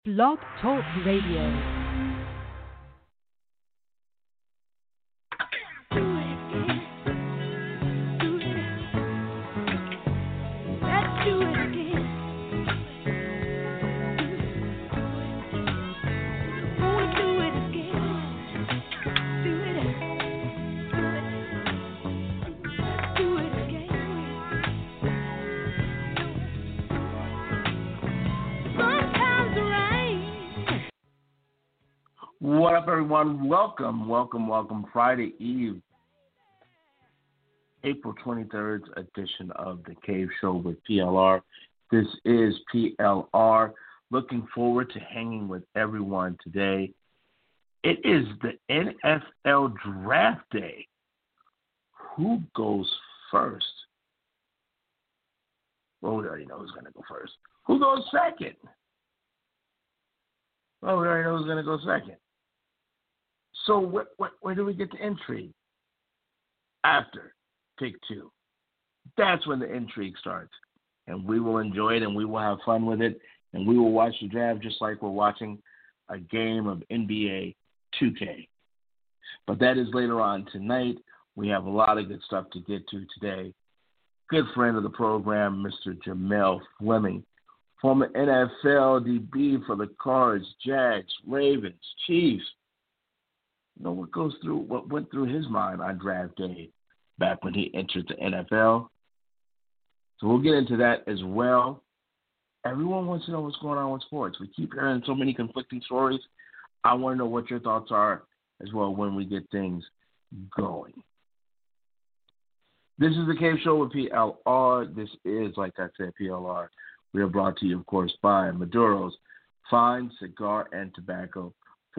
Blog Talk Radio. What up, everyone? Welcome. Friday Eve, April 23rd edition of The Cave Show with PLR. This is PLR. Looking forward to hanging with everyone today. It is the NFL Draft Day. Who goes first? Well, we already know who's going to go first. Who goes second? Well, we already know who's going to go second. So where do we get the intrigue? After pick two. That's when the intrigue starts. And we will enjoy it and we will have fun with it. And we will watch the draft just like we're watching a game of NBA 2K. But that is later on tonight. We have a lot of good stuff to get to today. Good friend of the program, Mr. Jamel Fleming, former NFL DB for the Cards, Jags, Ravens, Chiefs. You know what went through his mind on draft day back when he entered the NFL. So we'll get into that as well. Everyone wants to know what's going on with sports. We keep hearing so many conflicting stories. I want to know what your thoughts are as well when we get things going. This is the Cave Show with PLR. This is, like I said, PLR. We are brought to you, of course, by Maduro's Fine Cigar and Tobacco.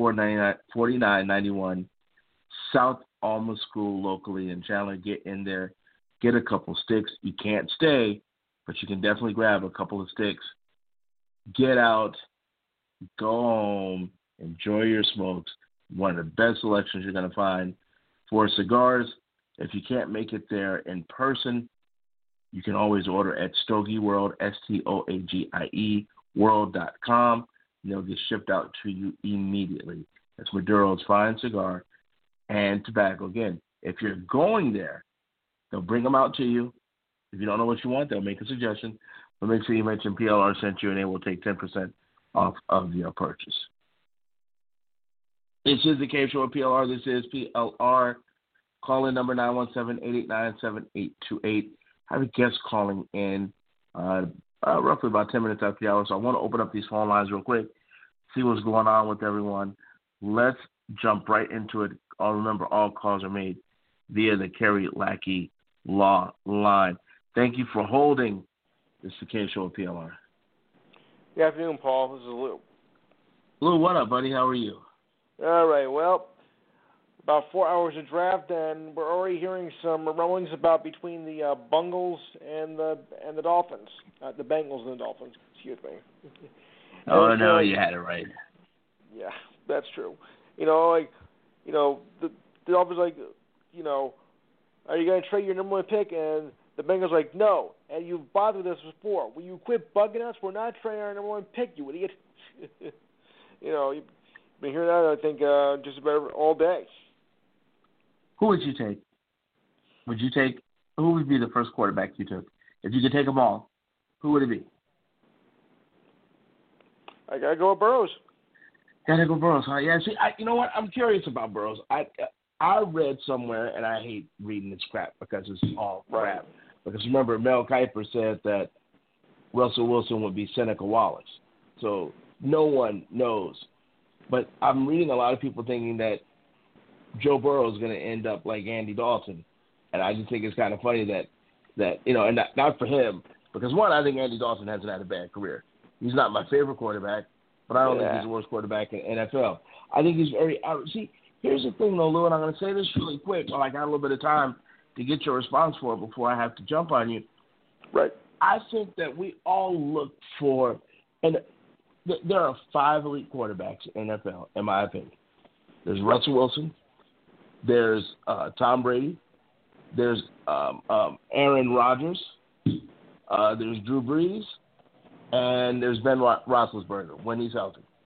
$49.91 South Alma School locally in Chandler. Get in there, get a couple sticks. You can't stay, but you can definitely grab a couple of sticks. Get out, go home, enjoy your smokes. One of the best selections you're going to find for cigars. If you can't make it there in person, you can always order at Stogie World, STOAGIE world.com. They'll get shipped out to you immediately. That's Maduro's Fine Cigar and Tobacco. Again, if you're going there, they'll bring them out to you. If you don't know what you want, they'll make a suggestion. But make sure you mention PLR sent you, and they will take 10% off of your purchase. This is the Cave Show with PLR. This is PLR. Call in number 917-889-7828. Have a guest calling in roughly about 10 minutes after the hour. So I want to open up these phone lines real quick, see what's going on with everyone. Let's jump right into it. Remember, all calls are made via the Kerry Lackey Law line. Thank you for holding. This is the Cave Show with PLR. Good afternoon, Paul. This is Lou. Lou, what up, buddy? How are you? All right. Well, about 4 hours of draft, and we're already hearing some rumblings about between the Bungles and the Dolphins, the Bengals and the Dolphins. Excuse me. Oh no, you had it right. Yeah, that's true. The Dolphins are you going to trade your number one pick? And the Bengals are like, no. And you've bothered us before. Will you quit bugging us? We're not trading our number one pick, you idiot. You've been hearing that, I think, just about all day. Who would you take? Who would be the first quarterback you took? If you could take them all, who would it be? I got to go with Burrows. Gotta go Burrows, huh? Yeah, see, you know what? I'm curious about Burrows. I read somewhere, and I hate reading this crap because it's all crap. Right. Because remember, Mel Kiper said that Russell Wilson would be Seneca Wallace. So no one knows. But I'm reading a lot of people thinking that Joe Burrow is going to end up like Andy Dalton. And I just think it's kind of funny that and not for him, because one, I think Andy Dalton hasn't had a bad career. He's not my favorite quarterback, but I don't think he's the worst quarterback in NFL. I think he's very see, here's the thing, though, Lou, and I'm going to say this really quick while I got a little bit of time to get your response for it before I have to jump on you. Right. I think that we all look for, and there are 5 elite quarterbacks in NFL, in my opinion. There's Russell Wilson. There's Tom Brady. There's Aaron Rodgers. There's Drew Brees. And there's Ben Roethlisberger when he's healthy.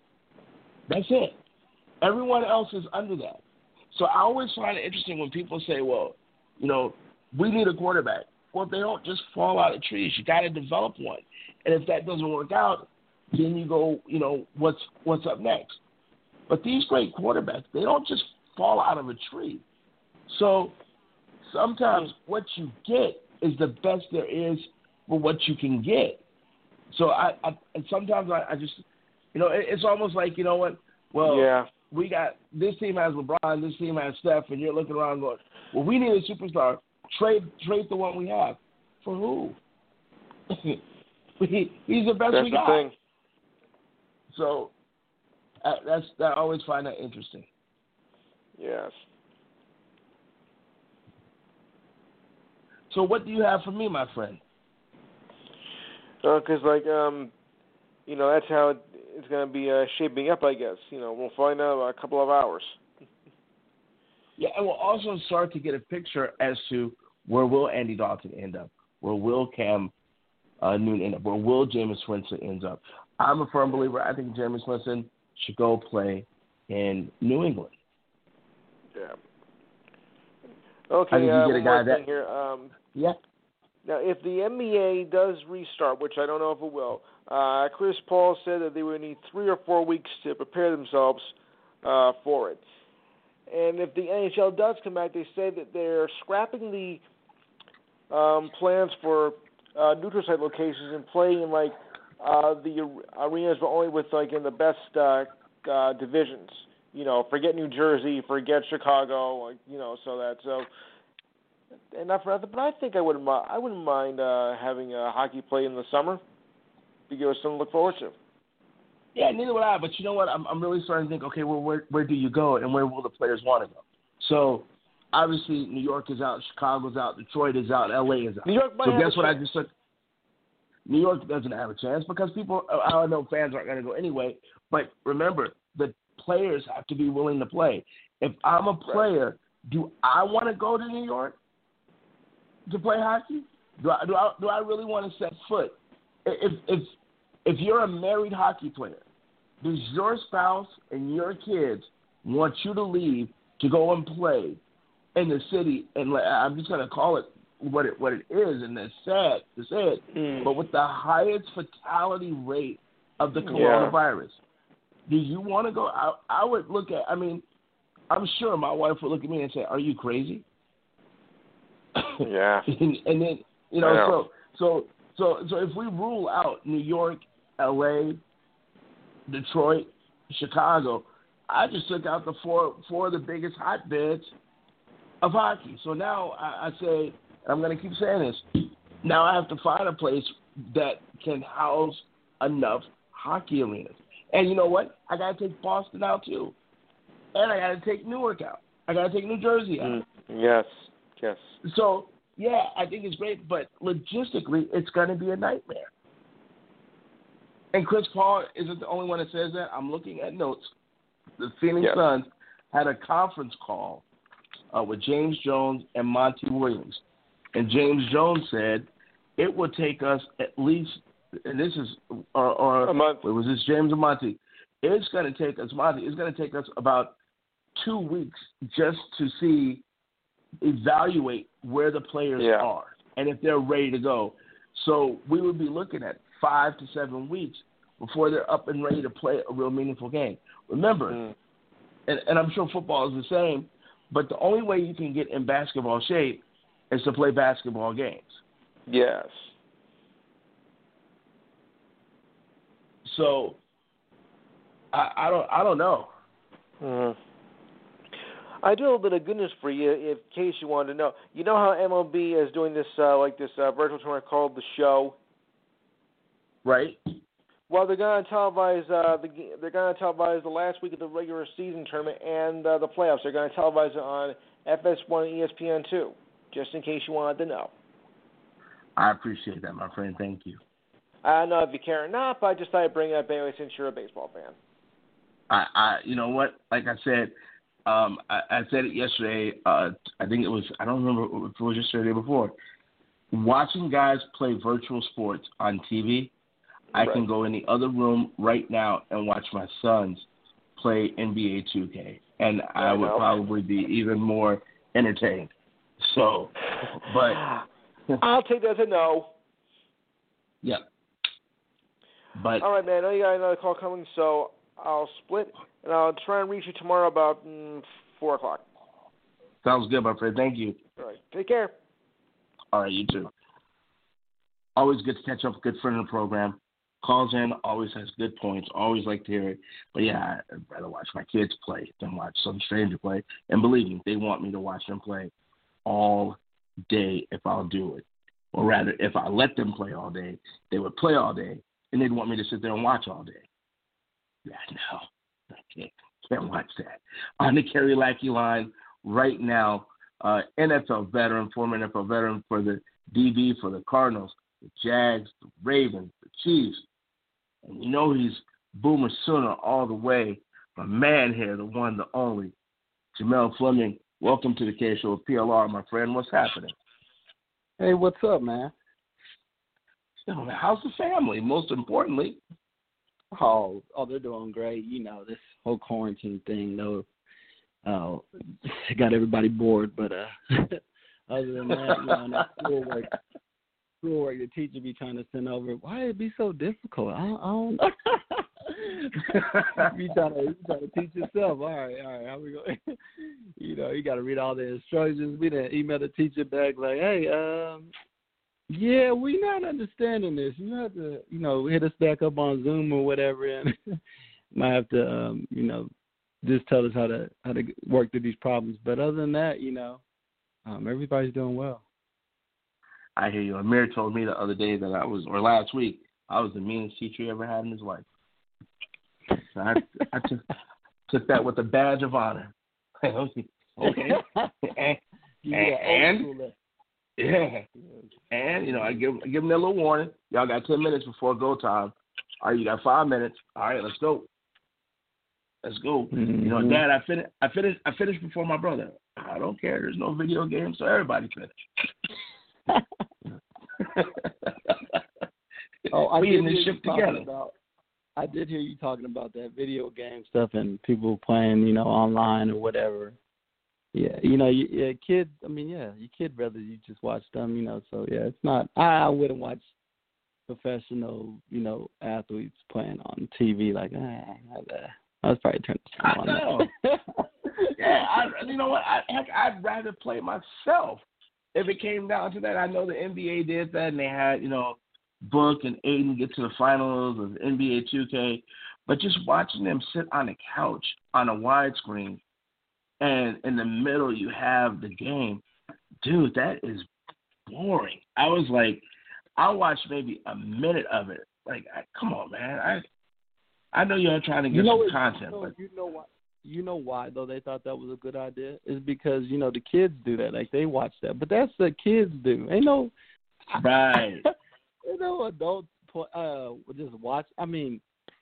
That's it. Everyone else is under that. So I always find it interesting when people say, well, we need a quarterback. Well, they don't just fall out of trees. You got to develop one. And if that doesn't work out, then you go, what's up next? But these great quarterbacks, they don't just fall out of a tree. So sometimes what you get is the best there is for what you can get. So and sometimes I just, it's almost like, we got this team has LeBron, this team has Steph, and you're looking around going, well, we need a superstar. Trade the one we have. For who? He's the best we got. Thing. So I always find that interesting. Yes. So what do you have for me, my friend? Because, that's how it's going to be shaping up, I guess. We'll find out in a couple of hours. Yeah, and we'll also start to get a picture as to where will Andy Dalton end up, where will Cam Newton end up, where will Jameis Winston end up. I'm a firm believer. I think Jameis Winston should go play in New England. Yeah. Okay, I think you get a guy that here. Yeah. Now, if the NBA does restart, which I don't know if it will, Chris Paul said that they would need 3 or 4 weeks to prepare themselves for it. And if the NHL does come back, they say that they're scrapping the plans for neutral site locations and playing in the arenas, but only with in the best divisions. Forget New Jersey, forget Chicago. And not for nothing, but I think I wouldn't mind having hockey play in the summer. Because something to look forward to. Yeah, neither would I. But you know what? I'm really starting to think, okay, well, where do you go and where will the players want to go? So, obviously, New York is out, Chicago's out, Detroit is out, L.A. is out. New York so guess what I just said? New York doesn't have a chance because I know fans aren't going to go anyway. But remember, the players have to be willing to play. If I'm a player, do I want to go to New York to play hockey? Do I really want to set foot? If you're a married hockey player, does your spouse and your kids want you to leave to go and play in the city? And I'm just going to call it what it is, and it's sad to say it, but with the highest fatality rate of the coronavirus, do you want to go? I would look at. I'm sure my wife would look at me and say, "Are you crazy?" Yeah. and then So if we rule out New York, L.A., Detroit, Chicago, I just took out the four of the biggest hotbeds of hockey. So now I say, and I'm going to keep saying this, now I have to find a place that can house enough hockey arenas. And you know what? I got to take Boston out too. And I got to take Newark out. I got to take New Jersey out. Yes. So, yeah, I think it's great, but logistically, it's going to be a nightmare. And Chris Paul isn't the only one that says that. I'm looking at notes. The Phoenix Suns had a conference call with James Jones and Monty Williams. And James Jones said it would take us at least, and this is, or a month. Was this James or Monty? It's going to take us, Monty, it's going to take us about 2 weeks just to evaluate where the players are and if they're ready to go. So we would be looking at 5 to 7 weeks before they're up and ready to play a real meaningful game. Remember, and I'm sure football is the same, but the only way you can get in basketball shape is to play basketball games. Yes. So I don't know. Mm-hmm. I do a little bit of goodness for you, in case you wanted to know. You know how MLB is doing this virtual tournament called The Show? Right. Well, they're going to televise the last week of the regular season tournament and the playoffs. They're going to televise it on FS1 and ESPN2, just in case you wanted to know. I appreciate that, my friend. Thank you. I don't know if you care or not, but I just thought I'd bring it up anyway since you're a baseball fan. You know what? Like I said, I said it yesterday. I think it was, I don't remember if it was yesterday or the day before. Watching guys play virtual sports on TV, I can go in the other room right now and watch my sons play NBA 2K, and I would know. probably be even more entertained. So, but I'll take that as a no. yeah. But all right, man. I know you got another call coming, so I'll split, and I'll try and reach you tomorrow about 4 o'clock. sounds good, my friend. Thank you. All right. Take care. All right, you too. Always good to catch up with a good friend of the program. Calls in, always has good points. Always like to hear it. But yeah, I'd rather watch my kids play than watch some stranger play. And believe me, they want me to watch them play all day if I'll do it. Or rather, if I let them play all day, they would play all day, and they'd want me to sit there and watch all day. Yeah, no, I can't watch that. On the Kerry Lackey line right now, NFL veteran, former NFL veteran for the DB for the Cardinals, the Jags, the Ravens, the Chiefs. And you know he's Boomer Sooner all the way. My man here, the one, the only, Jamel Fleming. Welcome to the K Show with PLR, my friend. What's happening? Hey, what's up, man? How's the family, most importantly? Oh, they're doing great. You know, this whole quarantine thing, though, got everybody bored. But other than that, you know, schoolwork, the teacher be trying to send over. Why it be so difficult? I don't know. you trying to teach yourself. All right, how we going? You know, you got to read all the instructions. We didn't email the teacher back like, hey, yeah, we not understanding this. You have to, you know, hit us back up on Zoom or whatever, and might have to, you know, just tell us how to work through these problems. But other than that, you know, everybody's doing well. I hear you. Amir told me the other day that last week, I was the meanest teacher he ever had in his life. So I took that with a badge of honor. Okay. And you know, I give them a little warning. Y'all got 10 minutes before go time. All right, you got 5 minutes. All right, let's go. Mm-hmm. You know, Dad, I finished before my brother. I don't care. There's no video games, so everybody finished. We in this ship together. I did hear you talking about that video game stuff and people playing, you know, online or whatever. Yeah, you know, kids. I mean, yeah, your kid rather you just watch them, you know. So yeah, it's not. I wouldn't watch professional, you know, athletes playing on TV like. I was probably turning the channel on. I know. Yeah, you know what? I'd rather play myself if it came down to that. I know the NBA did that, and they had, you know, Book and Aiden get to the finals of NBA 2K, but just watching them sit on a couch on a widescreen, and in the middle you have the game, dude, that is boring. I was like, I watched maybe a minute of it. Like, come on, man. I know you're trying to get some content, but you know why though they thought that was a good idea is because, you know, the kids do that, like they watch that, but that's what kids do. Ain't no right. You know, adults just watch. I mean,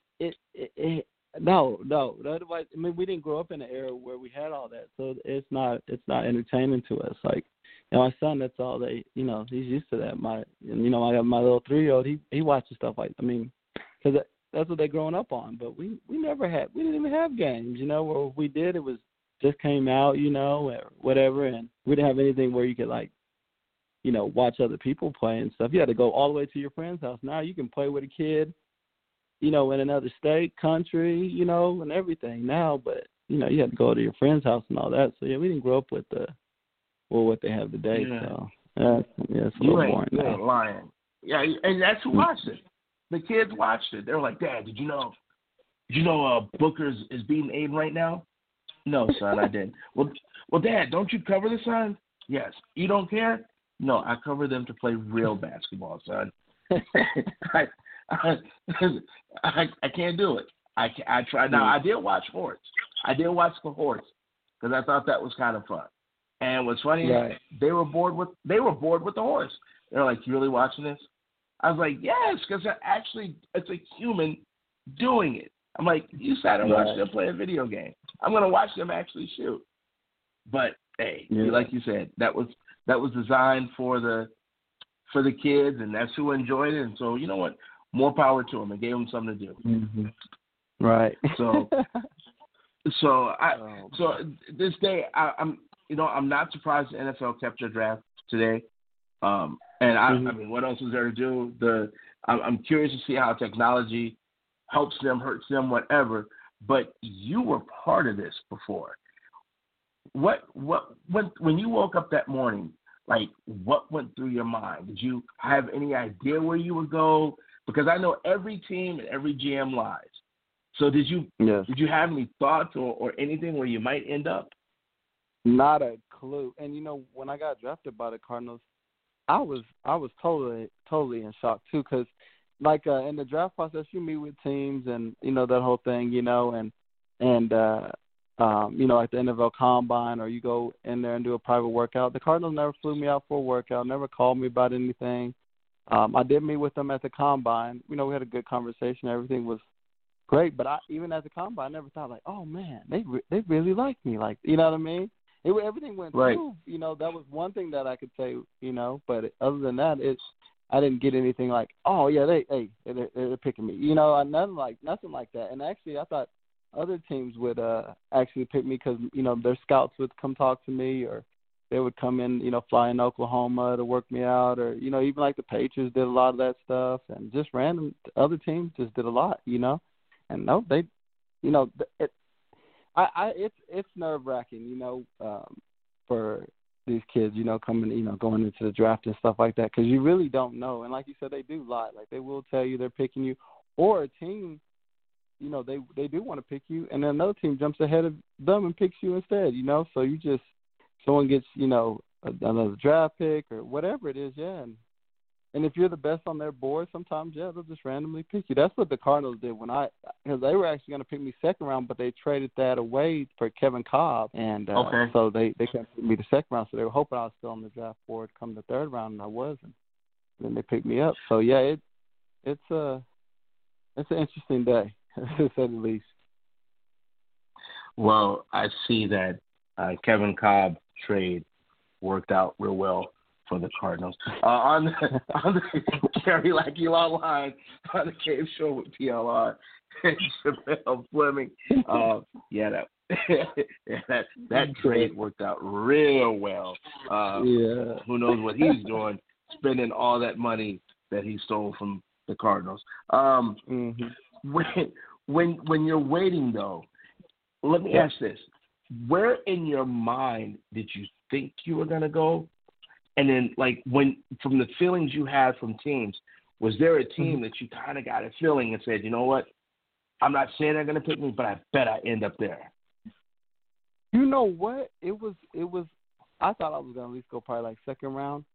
no. Otherwise, I mean, we didn't grow up in an era where we had all that, so it's not entertaining to us. Like, you know, my son, that's all they, you know, he's used to that. I got my little 3-year-old. He watches stuff like, I mean, because that's what they're growing up on. But we didn't even have games, you know. Or if we did, it was just came out, you know, or whatever, and we didn't have anything where you could like, you know, watch other people play and stuff. You had to go all the way to your friend's house. Now you can play with a kid, you know, in another state, country, you know, and everything now. But, you know, you had to go to your friend's house and all that. So, yeah, we didn't grow up with what they have today. Yeah. So, it's a little boring now. You ain't lying. Yeah, and that's who watched it. The kids watched it. They were like, Dad, did you know Booker is beating Aiden right now? No, son, I didn't. Well, Dad, don't you cover the Suns? Yes. You don't care? No, I cover them to play real basketball, son. I can't do it. I tried. Now, I did watch Horse. I did watch the Horse because I thought that was kind of fun. And what's funny is they were bored with the Horse. They're like, you really watching this? I was like, yes, because it's a human doing it. I'm like, you sat and watched them play a video game. I'm going to watch them actually shoot. But, hey, like you said, that was designed for the kids, and that's who enjoyed it. And so, you know what? More power to them. It gave them something to do. Mm-hmm. Right. So, So this day I'm not surprised the NFL kept their draft today. And I mean, what else is there to do? I'm curious to see how technology helps them, hurts them, whatever. But you were part of this before. When you woke up that morning, like what went through your mind? Did you have any idea where you would go? Because I know every team and every GM lies. So did you have any thoughts or anything where you might end up? Not a clue. And when I got drafted by the Cardinals, I was totally in shock too, because like in the draft process, you meet with teams and that whole thing, and at the NFL Combine, or you go in there and do a private workout. The Cardinals never flew me out for a workout, never called me about anything. I did meet with them at the Combine. We had a good conversation. Everything was great, but even at the Combine, I never thought like, oh man, they really like me, like, you know what I mean? Everything went right. through. That was one thing that I could say, but other than that, I didn't get anything like, oh yeah, they're picking me, nothing like that. And actually, I thought other teams would actually pick me because their scouts would come talk to me, or they would come in, fly in Oklahoma to work me out, or even like the Patriots did a lot of that stuff, and just random other teams just did a lot, and no, they, it's nerve-wracking, for these kids, coming, going into the draft and stuff like that, because you really don't know. And like you said, they do lie. Like, they will tell you they're picking you, or a team, they do want to pick you, and then another team jumps ahead of them and picks you instead, So someone gets, another draft pick or whatever it is, yeah. And if you're the best on their board, sometimes, they'll just randomly pick you. That's what the Cardinals did because they were actually going to pick me second round, but they traded that away for Kevin Cobb. And so they couldn't pick me the second round. So they were hoping I was still on the draft board come the third round, and I wasn't. And then they picked me up. So, yeah, it's an interesting day, to say the least. Well, I see that Kevin Cobb trade worked out real well for the Cardinals. On the Gary Lackey Online, on the Cave Show with PLR and Chappelle Fleming. That trade worked out real well. Who knows what he's doing, spending all that money that he stole from the Cardinals. When you're waiting, though, let me ask this. Where in your mind did you think you were going to go? And then, like, from the feelings you had from teams, was there a team that you kind of got a feeling and said, you know what, I'm not saying they're going to pick me, but I bet I end up there? You know what? It was. I thought I was going to at least go probably like second round,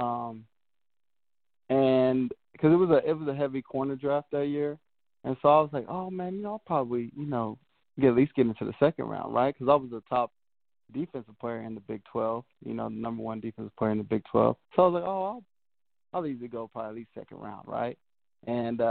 and because it was a heavy corner draft that year, and so I was like, oh man, I'll probably at least get into the second round, right? Because I was the top defensive player in the Big 12, the number one defensive player in the Big 12. So I was like, oh, I'll easily go probably at least second round, right? And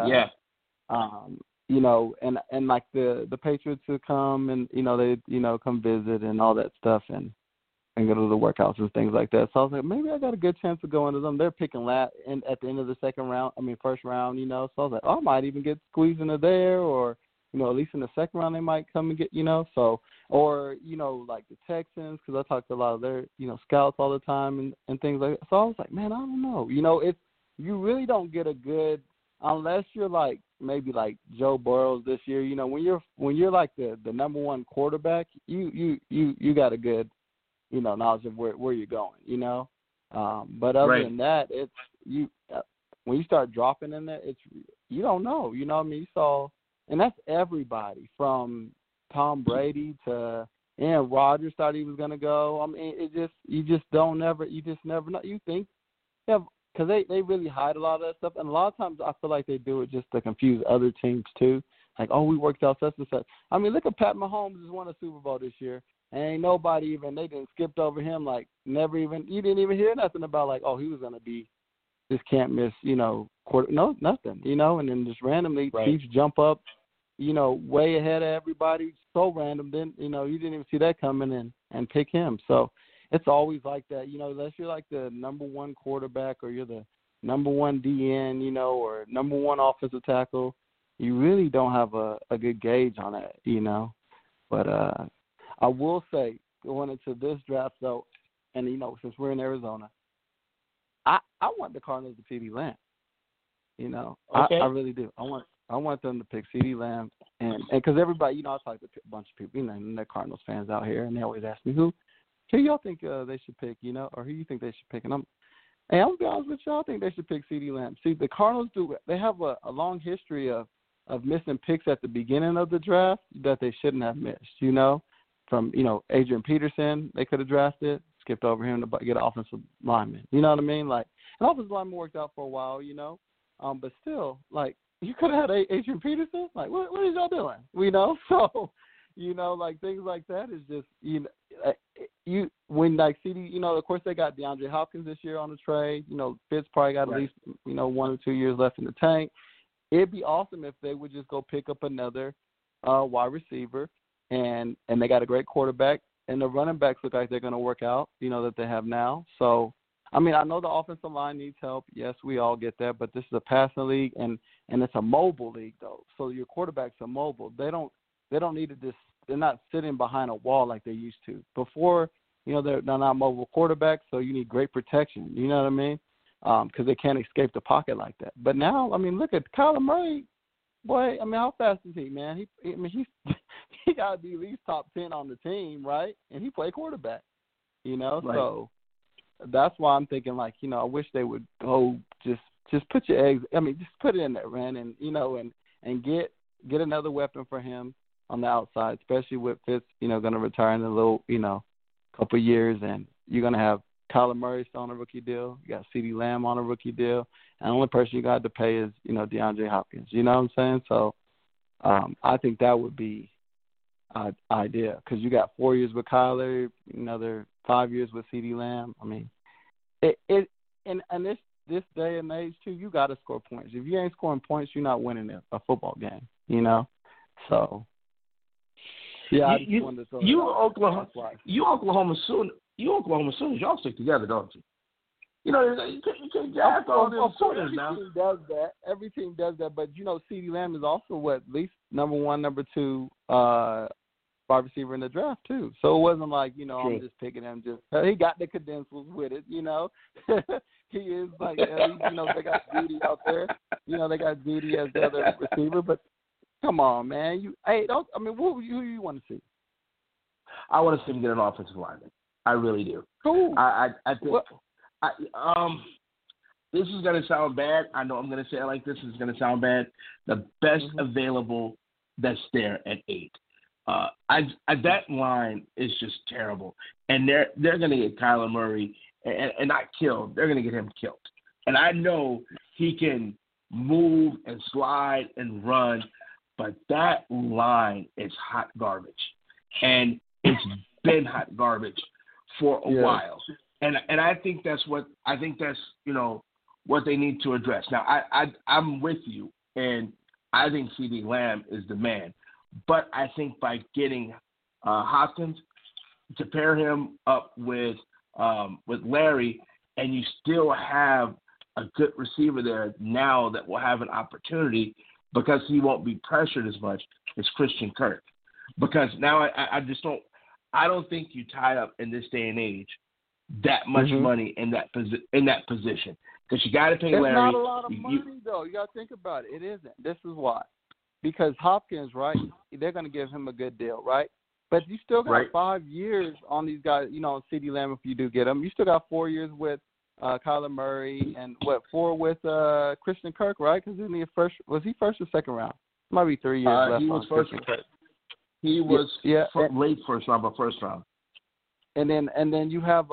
and like the Patriots would come and they come visit and all that stuff and go to the workouts and things like that. So I was like, maybe I got a good chance to go into them. They're picking at the end of the first round, So I was like, I might even get squeezed into there, or at least in the second round they might come and get, so, or, like the Texans, because I talked to a lot of their, scouts all the time and things like that. So I was like, man, I don't know. If you really don't get a good, unless you're like, maybe like Joe Burrow this year, when you're like the number one quarterback, you got a good, knowledge of where you're going, but other than that, it's when you start dropping in there, you don't know, you saw. And that's everybody from Tom Brady to Aaron Rodgers thought he was going to go. I mean, you just never know. You think, because they really hide a lot of that stuff. And a lot of times I feel like they do it just to confuse other teams too. Like, oh, we worked out such and such. I mean, look at Pat Mahomes just won a Super Bowl this year. And ain't nobody even, they didn't skipped over him. Like, you didn't even hear nothing about like, oh, he was going to be this can't miss, quarter, no, nothing, and then just randomly Chiefs jump up, way ahead of everybody, so random. Then, you didn't even see that coming and pick him. So it's always like that, unless you're like the number one quarterback or you're the number one DN, or number one offensive tackle, you really don't have a good gauge on that, But I will say, going into this draft, though, and, since we're in Arizona, I want the Cardinals to CeeDee Lamb. Okay. I really do. I want them to pick CeeDee Lamb, and because everybody, I talk to a bunch of people, and they're Cardinals fans out here, and they always ask me, who y'all think they should pick, or who you think they should pick? And I'm gonna be honest with y'all, I think they should pick CeeDee Lamb. See, the Cardinals they have a long history of missing picks at the beginning of the draft that they shouldn't have missed. From Adrian Peterson, they could have drafted, skipped over him to get an offensive lineman. You know what I mean? Like, an offensive lineman worked out for a while, but still, like, you could have had Adrian Peterson. Like, what is y'all doing? So, like, things like that is just, when, like, CD, of course they got DeAndre Hopkins this year on the trade. Fitz probably got at least, 1 or 2 years left in the tank. It'd be awesome if they would just go pick up another wide receiver, and they got a great quarterback, and the running backs look like they're going to work out, that they have now. So, I mean, I know the offensive line needs help. Yes, we all get that, but this is a passing league, and it's a mobile league, though. So your quarterbacks are mobile. They don't need to just – they're not sitting behind a wall like they used to. Before, they're not mobile quarterbacks, so you need great protection. You know what I mean? Because they can't escape the pocket like that. But now, I mean, look at Kyler Murray. Boy, I mean, how fast is he, man? He got to be at least top 10 on the team, right? And he played quarterback, Right. So that's why I'm thinking, like, I wish they would go just put your eggs. I mean, just put it in there, man, and and get another weapon for him on the outside, especially with Fitz, going to retire in a little, couple of years, and you're going to have Kyler Murray still on a rookie deal. You got CeeDee Lamb on a rookie deal, and the only person you got to pay is DeAndre Hopkins. You know what I'm saying? So I think that would be idea, because you got 4 years with Kyler, another 5 years with CeeDee Lamb. I mean, and this day and age too, you got to score points. If you ain't scoring points, you're not winning a football game. So yeah, I just wanted to throw Oklahoma soon. Y'all stick together, don't you? You can't draft all them Sooners now. Every team does that, but CeeDee Lamb is also at least number 1, number 2 wide receiver in the draft too. So it wasn't like I'm just picking him. He got the credentials with it. He is like they got Judy out there. They got Judy as the other receiver. But come on, man, who you want to see? I want to see him get an offensive lineman. I really do. Cool. I think. This is going to sound bad. I know I'm going to say it like this. It's going to sound bad. The best available that's there at 8. That line is just terrible. And they're going to get Kyler Murray and not killed. They're going to get him killed. And I know he can move and slide and run, but that line is hot garbage. And it's been hot garbage for a while. And I think that's what they need to address. Now I'm with you, and I think CeeDee Lamb is the man. But I think by getting Hopkins to pair him up with Larry, and you still have a good receiver there now that will have an opportunity, because he won't be pressured as much as Christian Kirk. Because now I don't think you tie up in this day and age that much money in that position, because you got to pay Larry. It's not a lot of money, though. You got to think about it. It isn't. This is why. Because Hopkins, right, they're going to give him a good deal, right? But you still got 5 years on these guys, on CeeDee Lamb if you do get him. You still got 4 years with Kyler Murray, and 4 with Christian Kirk, right? Because was he first or second round? Might be 3 years left. He was first. He was late first round, but first round. And then you have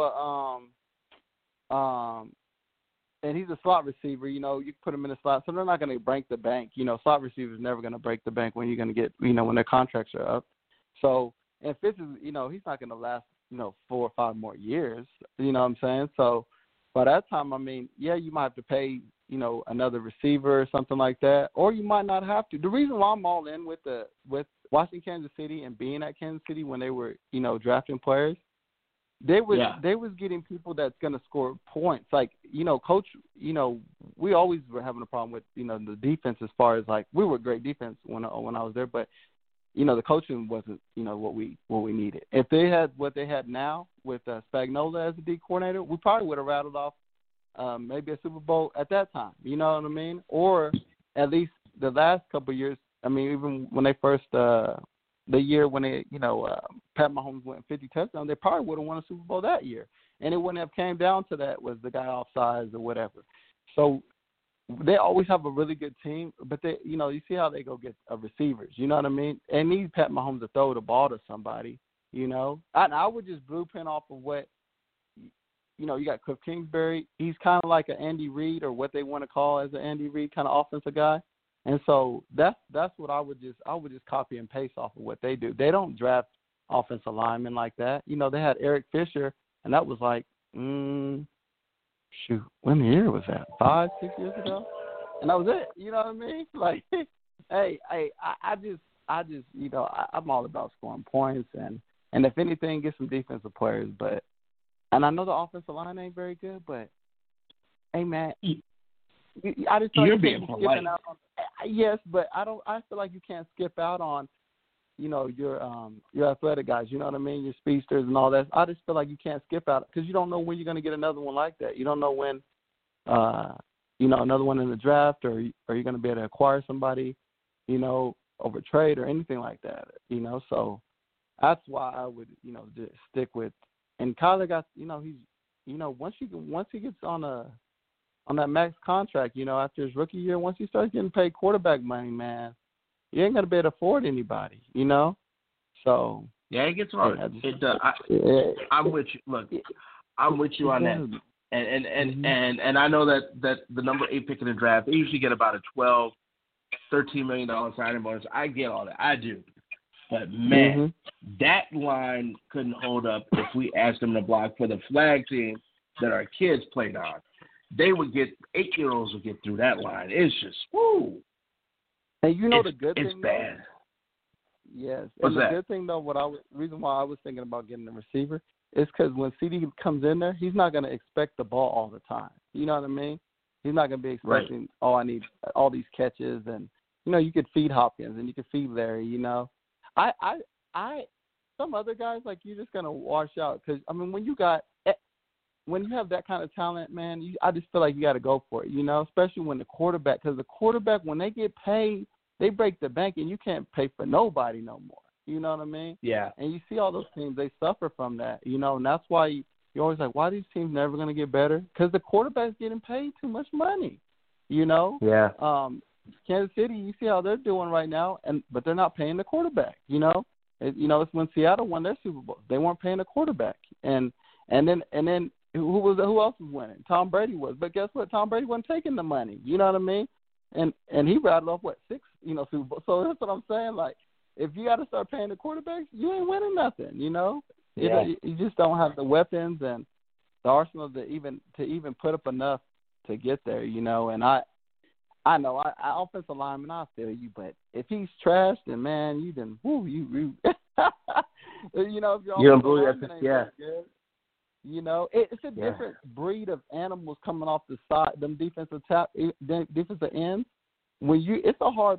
and he's a slot receiver. You put him in the slot, so they're not going to break the bank. Slot receivers never going to break the bank when you're going to get, when their contracts are up. So, and Fitz is, he's not going to last, 4 or 5 more years. You know what I'm saying? So, by that time, I mean, you might have to pay, another receiver or something like that, or you might not have to. The reason why I'm all in with watching Kansas City and being at Kansas City when they were, drafting players, they was getting people that's going to score points. Like, coach, we always were having a problem with, the defense, as far as, like, we were great defense when I was there, but the coaching wasn't, what we needed. If they had what they had now with Spagnuolo as the D coordinator, we probably would have rattled off maybe a Super Bowl at that time. You know what I mean? Or at least the last couple of years. I mean, even when they first the year when they, Pat Mahomes went 50 touchdowns, they probably would have won a Super Bowl that year, and it wouldn't have came down to that was the guy offsides or whatever. So they always have a really good team, but they, you see how they go get receivers. You know what I mean? And need Pat Mahomes to throw the ball to somebody. I would just blueprint off of what, you got Cliff Kingsbury. He's kind of like an Andy Reid, or what they want to call as an Andy Reid kind of offensive guy. And so that's what I would just copy and paste off of what they do. They don't draft offensive linemen like that. They had Eric Fisher, and that was like, shoot, when the year was that? 5-6 years ago, and that was it. You know what I mean? Like, hey, I just, I'm all about scoring points, and if anything, get some defensive players. But, and I know the offensive line ain't very good, but hey, man, I just thought you're being polite. Yes, but I feel like you can't skip out on, your athletic guys. You know what I mean? Your speedsters and all that. I just feel like you can't skip out because you don't know when you're going to get another one like that. You don't know when, another one in the draft, or are you going to be able to acquire somebody, over trade or anything like that. So that's why I would, just stick with. And Kyler got, he's, once he gets on that max contract, after his rookie year, once he starts getting paid quarterback money, man, you ain't gonna be able to afford anybody, So yeah, it gets hard. I'm with you. Look, I'm with you on that. And I know that the number 8 pick in the draft, they usually get about a $12, $13 million signing bonus. I get all that. I do. But man, that line couldn't hold up if we asked them to block for the flag team that our kids played on. They would get 8-year-olds would get through that line. It's just woo. And the good thing, it's bad. Yes. What's and that? The good thing, though, reason why I was thinking about getting the receiver is because when CD comes in there, he's not going to expect the ball all the time. You know what I mean? He's not going to be expecting, I need all these catches, and you could feed Hopkins and you could feed Larry. I some other guys, like, you're just going to wash out because when you have that kind of talent, man, I just feel like you got to go for it, especially when the quarterback, because the quarterback, when they get paid, they break the bank and you can't pay for nobody no more. You know what I mean? Yeah. And you see all those teams, they suffer from that, and that's why you're always like, why are these teams never going to get better? Because the quarterback's getting paid too much money, Yeah. Kansas City, you see how they're doing right now, but they're not paying the quarterback, It's when Seattle won their Super Bowl. They weren't paying the quarterback. And then who else was winning? Tom Brady was. But guess what? Tom Brady wasn't taking the money. You know what I mean? And he rattled off 6, Super Bowls. So that's what I'm saying. Like, if you got to start paying the quarterbacks, you ain't winning nothing. Yeah. You just don't have the weapons and the arsenal to even put up enough to get there. And I know offensive lineman, I feel you, but if he's trash, then man, you done you. If you're blue, yeah. Good, it's a different breed of animals coming off the side. Them defensive ends. It's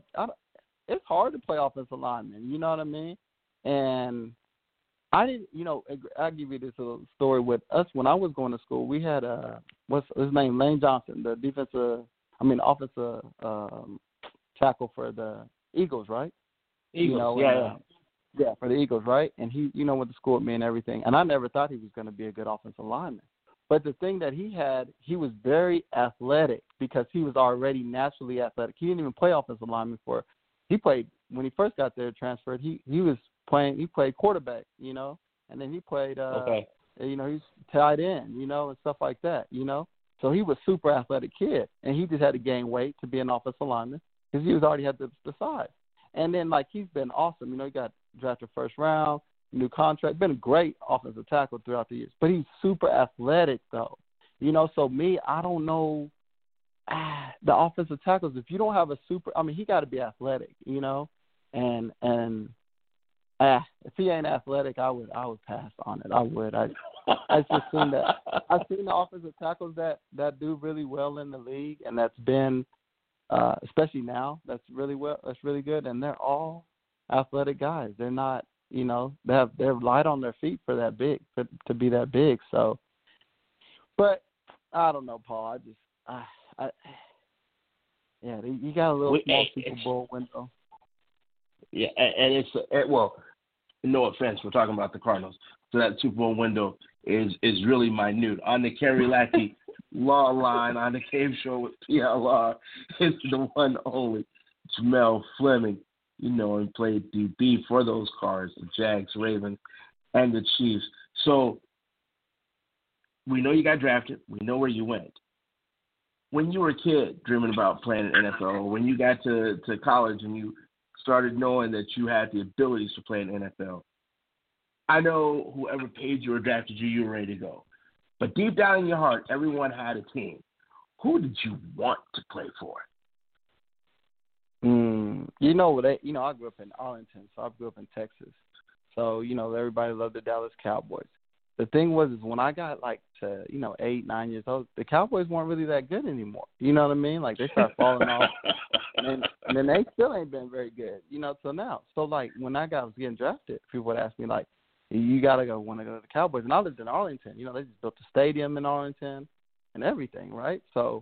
hard to play offensive lineman. You know what I mean? And I didn't. I'll give you this little story with us when I was going to school. We had what's his name, Lane Johnson, the offensive tackle for the Eagles, right? Eagles, yeah, for the Eagles, right? And he, went to school with me and everything. And I never thought he was going to be a good offensive lineman. But the thing that he was very athletic because he was already naturally athletic. He didn't even play offensive lineman he played, when he first got there, transferred, he played quarterback, and then he played, he's tight end, and stuff like that, So he was super athletic kid, and he just had to gain weight to be an offensive lineman because he was already had the size. And then, like, he's been awesome. He got drafted first round, new contract, been a great offensive tackle throughout the years. But he's super athletic, though. So me, I don't know the offensive tackles. If you don't have a he got to be athletic, and if he ain't athletic, I would pass on it. I would. I just seen that. I've seen the offensive tackles that do really well in the league, and that's been, especially now, that's really good, and they're all athletic guys. They're not, they're light on their feet for that big, to be that big. So, but I don't know, Paul. You got a little small Super Bowl window. Yeah, and it's no offense, we're talking about the Cardinals. So that Super Bowl window is really minute. On the Kerry Lackey Law line on the Cave Show with PLR is the one only Jamel Fleming, and played DB for those Cards, the Jags, Ravens, and the Chiefs. So we know you got drafted. We know where you went. When you were a kid dreaming about playing in NFL, or when you got to college and you started knowing that you had the abilities to play in NFL, I know whoever paid you or drafted you, you were ready to go. But deep down in your heart, everyone had a team. Who did you want to play for? I grew up in Arlington, so I grew up in Texas. So, everybody loved the Dallas Cowboys. The thing was is when I got to 8, 9 years old, the Cowboys weren't really that good anymore. You know what I mean? They started falling off, and then they still ain't been very good, till now. So when I was getting drafted, people would ask me you want to go to the Cowboys, and I lived in Arlington. They just built a stadium in Arlington and everything, right? So,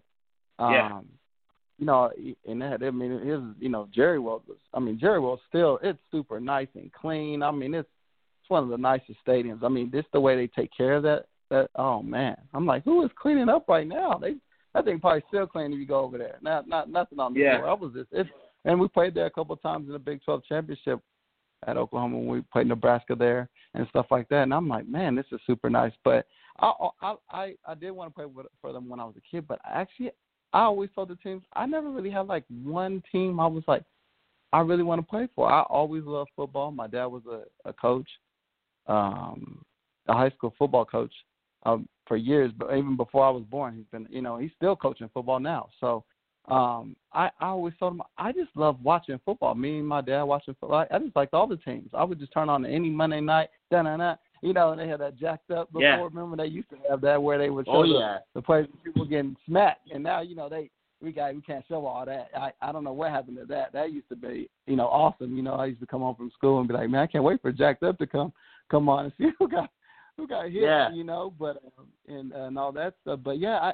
and that, it was, Jerry World still, it's super nice and clean. It's one of the nicest stadiums. This the way they take care of that. Oh man, I'm like, who is cleaning up right now? That thing probably still clean if you go over there. Not nothing on the floor. And we played there a couple of times in the Big 12 championship at Oklahoma when we played Nebraska there and stuff like that. And I'm like, man, this is super nice. But I did want to play for them when I was a kid. But actually, I always told the teams I never really had one team I was I really want to play for. I always loved football. My dad was a coach. A high school football coach for years, but even before I was born, he's been, he's still coaching football now. So I always told him I just love watching football. Me and my dad watching football. I just liked all the teams. I would just turn on any Monday night, and they had that jacked up before. Yeah. Remember they used to have that where they would show the players, people getting smacked, and now we can't show all that. I don't know what happened to that. That used to be awesome. I used to come home from school and be like, man, I can't wait for jacked up to come on and see who got hit, but and all that stuff. But yeah,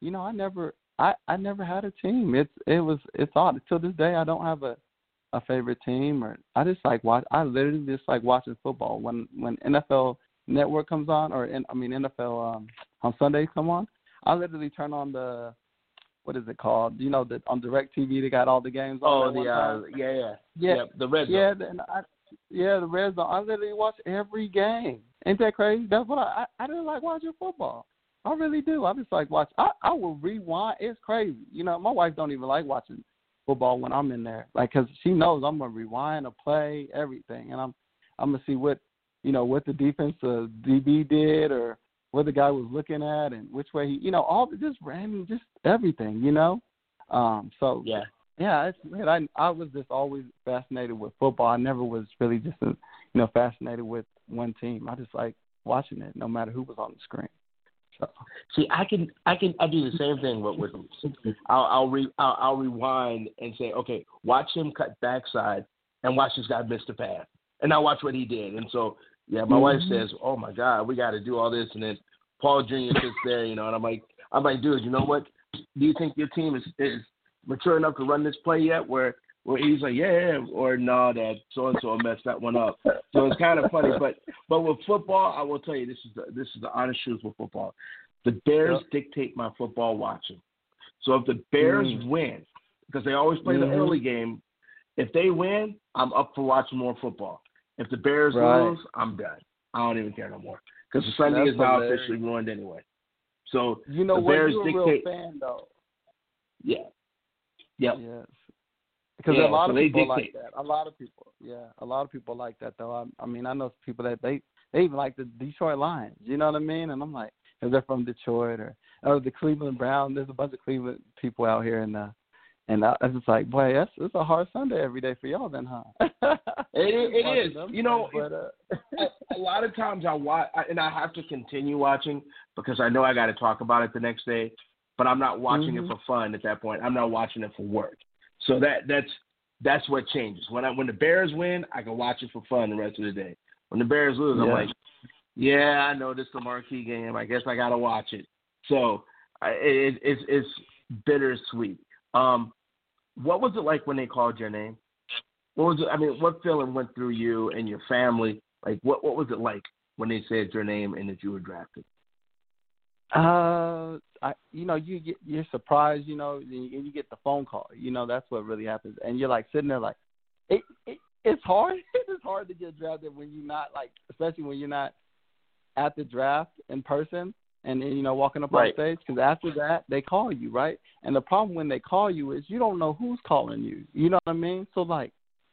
I never had a team. It's odd. Till this day I don't have a favorite team, or I just I literally just like watching football. When NFL Network comes on, or NFL on Sundays come on, I literally turn on the, what is it called? That on DirecTV they got all the games on. The Red Zone. The Red Zone. I literally watch every game. Ain't that crazy? That's what I didn't like watching football. I really do. I just like watch. I will rewind. It's crazy. My wife don't even like watching football when I'm in there, because she knows I'm gonna rewind a play, everything, and I'm gonna see what the defense DB did, or what the guy was looking at, and which way he, all just random, just everything, So yeah. Yeah, I was just always fascinated with football. I never was really just fascinated with one team. I just like watching it, no matter who was on the screen. So. See, I do the same thing, but with I'll rewind and say, okay, watch him cut backside and watch this guy miss the pass, and now watch what he did. And so, yeah, my wife says, oh my God, we got to do all this, and then Paul Jr. sits there, and I'm like, dude, you know what? Do you think your team is mature enough to run this play yet? Where he's like, yeah, or no, that so and so messed that one up. So it's kind of funny, but with football, I will tell you, this is the honest truth with football. The Bears dictate my football watching. So if the Bears win, because they always play the early game, if they win, I'm up for watching more football. If the Bears lose, I'm done. I don't even care no more, because the Sunday is now officially ruined anyway. So the Bears you're dictate. A real fan, though. Yeah. Yep. Yes. Because a lot of people like that. A lot of people like that, though. I know people that they even like the Detroit Lions. You know what I mean? And I'm like, if they're from Detroit or the Cleveland Browns, there's a bunch of Cleveland people out here, and I was just like, boy, it's a hard Sunday every day for y'all, then, huh? It is. A lot of times I watch, and I have to continue watching because I know I got to talk about it the next day. But I'm not watching it for fun at that point. I'm not watching it for work. So that's that's what changes. When the Bears win, I can watch it for fun the rest of the day. When the Bears lose, I'm like, yeah, I know this is a marquee game. I guess I got to watch it. So it's bittersweet. What was it like when they called your name? What was it? I mean, what feeling went through you and your family? Like, what was it like when they said your name and that you were drafted? You're surprised, and you get the phone call. That's what really happens, and you're like sitting there like, it's hard. It's hard to get drafted when you're not especially when you're not at the draft in person and walking up on stage, because after that they call you, right? And the problem when they call you is you don't know who's calling you. You know what I mean? So like,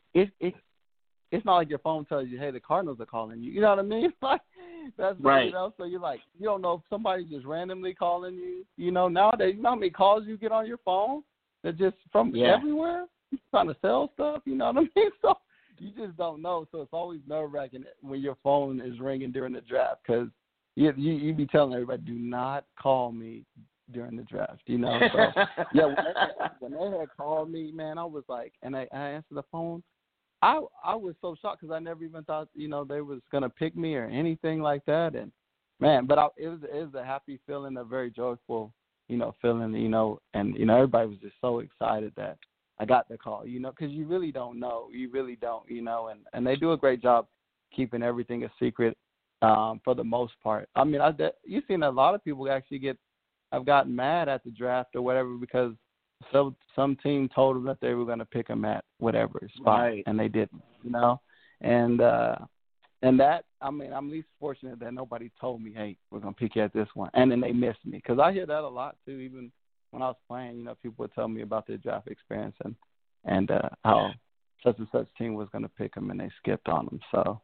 it's not like your phone tells you, hey, the Cardinals are calling you. You know what I mean? Like, that's right. So you're like, you don't know if somebody's just randomly calling you. Nowadays, you know how many calls you get on your phone? They're just from everywhere. You're trying to sell stuff. You know what I mean? So you just don't know. So it's always nerve-wracking when your phone is ringing during the draft, because you be telling everybody, do not call me during the draft. So yeah, when they had called me, man, I was like, and I answered the phone. I was so shocked because I never even thought, they was going to pick me or anything like that. And, man, but it was a happy feeling, a very joyful, feeling, and, everybody was just so excited that I got the call, because you really don't know. You really don't, and they do a great job keeping everything a secret for the most part. I mean, you've seen a lot of people actually have gotten mad at the draft or whatever because some team told them that they were going to pick them at whatever spot, and they didn't, and that, I mean, I'm least fortunate that nobody told me, hey, we're going to pick you at this one, and then they missed me, because I hear that a lot too. Even when I was playing, people would tell me about their draft experience and how such and such team was going to pick them and they skipped on them. So,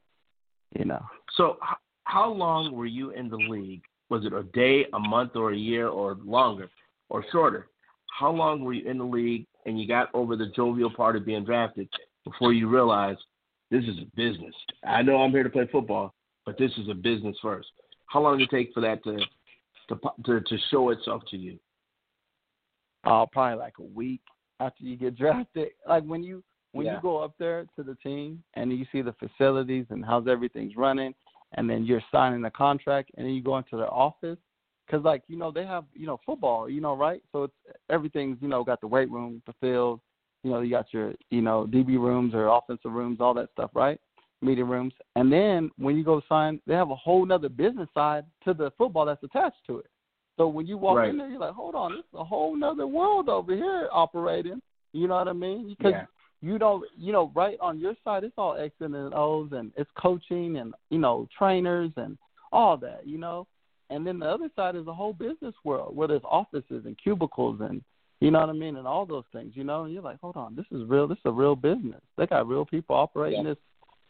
So how long were you in the league? Was it a day, a month, or a year, or longer, or shorter? How long were you in the league and you got over the jovial part of being drafted before you realized this is a business? I know I'm here to play football, but this is a business first. How long did it take for that to show itself to you? Probably like a week after you get drafted. Like when you go up there to the team and you see the facilities and how's everything's running, and then you're signing a contract, and then you go into their office. Because, they have, football, right? So it's everything's, got the weight room, the field, you got your, DB rooms or offensive rooms, all that stuff, right? Meeting rooms. And then when you go sign, they have a whole nother business side to the football that's attached to it. So when you walk in there, you're like, hold on, this is a whole nother world over here operating. You know what I mean? Because you don't, right on your side, it's all X's and O's, and it's coaching and, trainers and all that, And then the other side is the whole business world where there's offices and cubicles and, you know what I mean, and all those things, and you're like, hold on, this is real. This is a real business. They got real people operating this.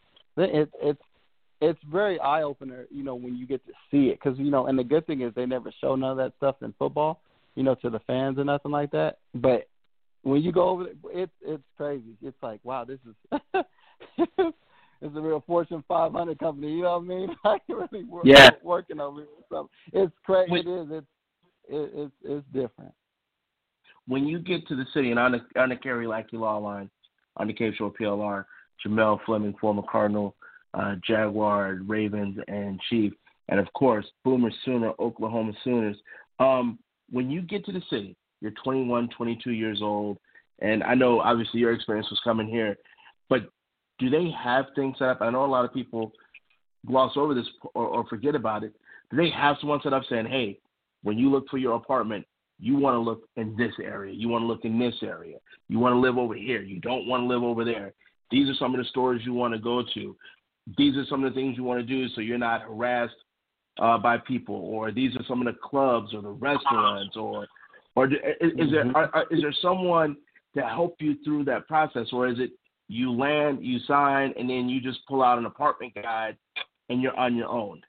It's very eye-opener, when you get to see it. Because, and the good thing is they never show none of that stuff in football, to the fans or nothing like that. But when you go over there, it's crazy. It's like, wow, this is it's a real Fortune 500 company, you know what I mean? I really working over it. So it's crazy. It is. It's different. When you get to the city, and on the Kerry Lackey Law Line, on the Cape Shore PLR, Jamel Fleming, former Cardinal, Jaguar, Ravens, and Chief, and of course, Boomer Sooner, Oklahoma Sooners. When you get to the city, you're 21, 22 years old, and I know obviously your experience was coming here, but do they have things set up? I know a lot of people gloss over this or forget about it. Do they have someone set up saying, hey, when you look for your apartment, you want to look in this area. You want to look in this area. You want to live over here. You don't want to live over there. These are some of the stores you want to go to. These are some of the things you want to do so you're not harassed by people. Or these are some of the clubs or the restaurants. Or is there someone to help you through that process? Or is it you land, you sign, and then you just pull out an apartment guide and you're on your own?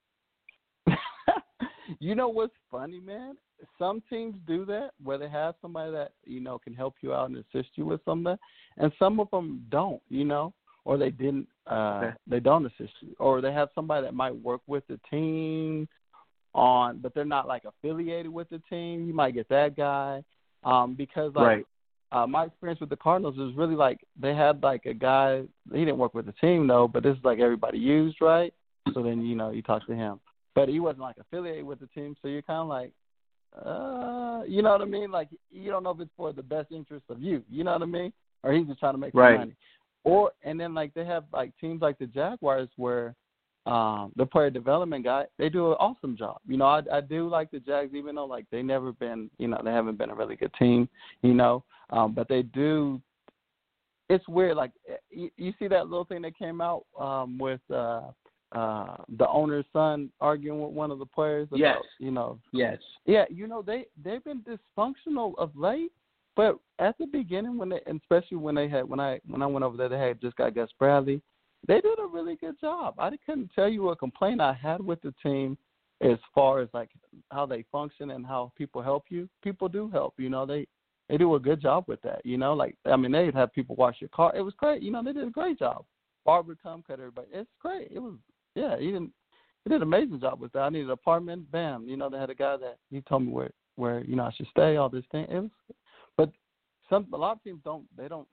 You know what's funny, man? Some teams do that where they have somebody that, can help you out and assist you with something, and some of them don't, or they didn't, they don't assist you, or they have somebody that might work with the team but they're not like affiliated with the team. You might get that guy, because my experience with the Cardinals was really like they had like a guy. He didn't work with the team though, but this is like everybody used, right? So then you talk to him, but he wasn't like affiliated with the team, so you're kind of like, you know what I mean? Like you don't know if it's for the best interest of you, you know what I mean? Or he's just trying to make some money. And then like they have like teams like the Jaguars where the player development guy, they do an awesome job. I do like the Jags, even though like they never been, they haven't been a really good team, but they do. It's weird. Like you see that little thing that came out with the owner's son arguing with one of the players about, Yes. Yeah, they've been dysfunctional of late, but at the beginning especially when I went over there, they had just got Gus Bradley. They did a really good job. I couldn't tell you a complaint I had with the team as far as like how they function and how people help you. People do help, they do a good job with that, like, I mean, they'd have people wash your car. It was great. They did a great job. Barber come cut everybody. It's great. It was, yeah, he did an amazing job with that. I needed an apartment. Bam. They had a guy that he told me where I should stay, all this thing. But a lot of teams they don't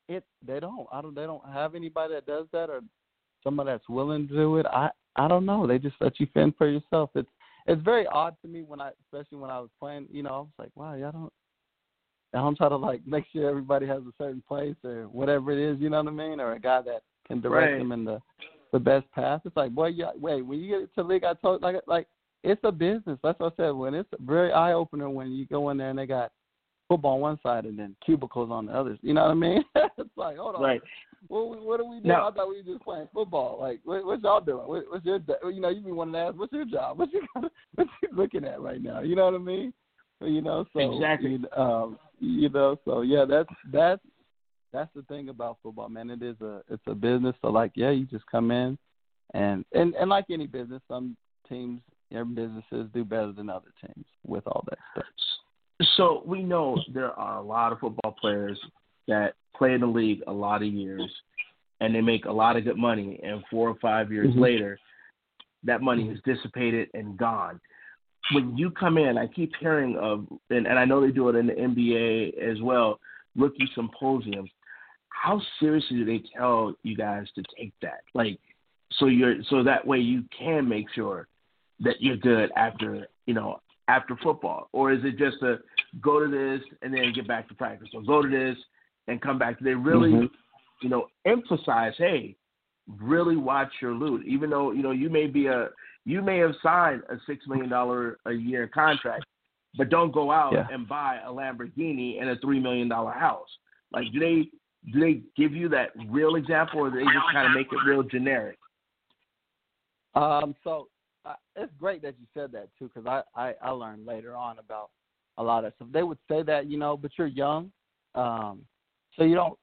have anybody that does that or someone that's willing to do it. I don't know. They just let you fend for yourself. It's very odd to me especially when I was playing, I was like, wow, I don't try to like make sure everybody has a certain place or whatever it is, you know what I mean? Or a guy that can direct them in the best path. It's like, boy, wait, when you get to the league, I told like it's a business. That's what I said. When it's a very eye opener when you go in there and they got football on one side and then cubicles on the others. You know what I mean? It's like, hold on. Right. What are we doing? No. I thought we were just playing football. Like, what y'all doing? What's your, you be wanting to ask, what's your job? What you looking at right now? You know what I mean? So exactly. So yeah, that's the thing about football, man. It's a business. So like, yeah, you just come in and like any business, some teams, businesses do better than other teams with all that stuff. So we know there are a lot of football players that play in the league a lot of years, and they make a lot of good money, and 4 or 5 years later, that money is dissipated and gone. When you come in, I keep hearing of, and I know they do it in the NBA as well, rookie symposiums. How seriously do they tell you guys to take that? Like, so that way you can make sure that you're good after football, or is it just a go to this and then get back to practice, or go to this and come back? They really, emphasize, hey, really watch your loot, even though you may have signed a $6 million a year contract, but don't go out and buy a Lamborghini and a $3 million house. Like, do they give you that real example, or do they just kind of make it real generic? So it's great that you said that too, because I learned later on about a lot of stuff. They would say that, but you're young, so you don't.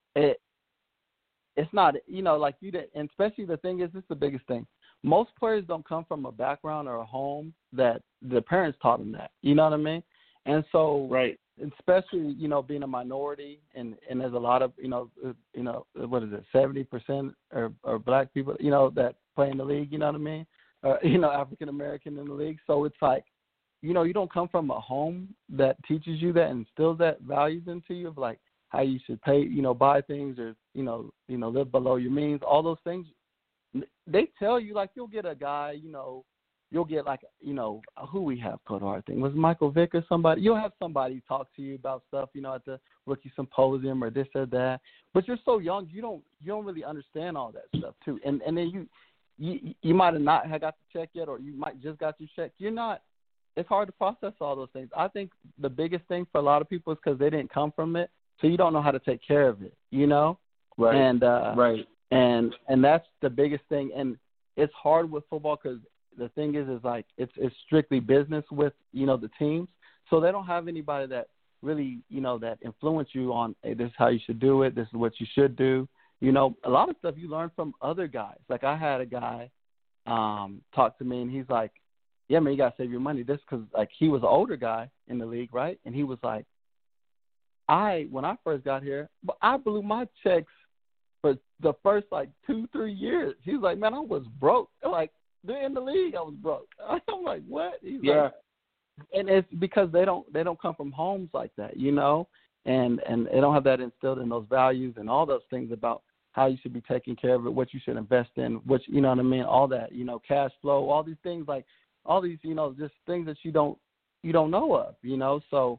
It's not, like you did, and especially the thing is, this is the biggest thing. Most players don't come from a background or a home that the parents taught them that. You know what I mean? And so, right. Especially, being a minority, and there's a lot of, what is it, 70% are black people, that play in the league. You know what I mean? African American in the league. So it's like, you don't come from a home that teaches you that and instills that values into you of like how you should pay, buy things, or live below your means. All those things, they tell you, like, you'll get a guy, you'll get like, who we have go to our thing. Was Michael Vick or somebody? You'll have somebody talk to you about stuff, at the rookie symposium or this or that. But you're so young, you don't really understand all that stuff too. And then you might have not got the check yet, or you might just got your check. It's hard to process all those things. I think the biggest thing for a lot of people is because they didn't come from it, so you don't know how to take care of it, Right. And right. And that's the biggest thing. And it's hard with football because the thing is like it's strictly business with, the teams. So they don't have anybody that really, that influence you on, hey, this is how you should do it. This is what you should do. A lot of stuff you learn from other guys. Like I had a guy talk to me, and he's like, yeah, man, you got to save your money. This because, like, he was an older guy in the league, right? And he was like, when I first got here, I blew my checks for the first, 2-3 years. He was like, man, I was broke. Like, in the league, I was broke. I'm like, what? He's like, and it's because they don't come from homes like that, and they don't have that instilled in those values and all those things about how you should be taking care of it, what you should invest in, what you know what I mean, all that, you know, cash flow, all these things, like all these, you know, just things that you don't know of, you know. So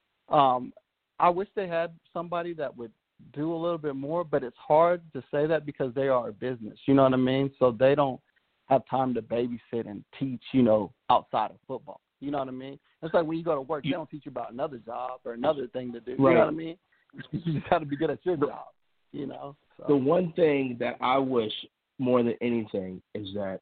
I wish they had somebody that would do a little bit more, but it's hard to say that because they are a business, you know what I mean? So they don't have time to babysit and teach, you know, outside of football. You know what I mean? It's like when you go to work, they don't teach you about another job or another thing to do. You know what I mean? You just have to be good at your job, you know? So. The one thing that I wish more than anything is that,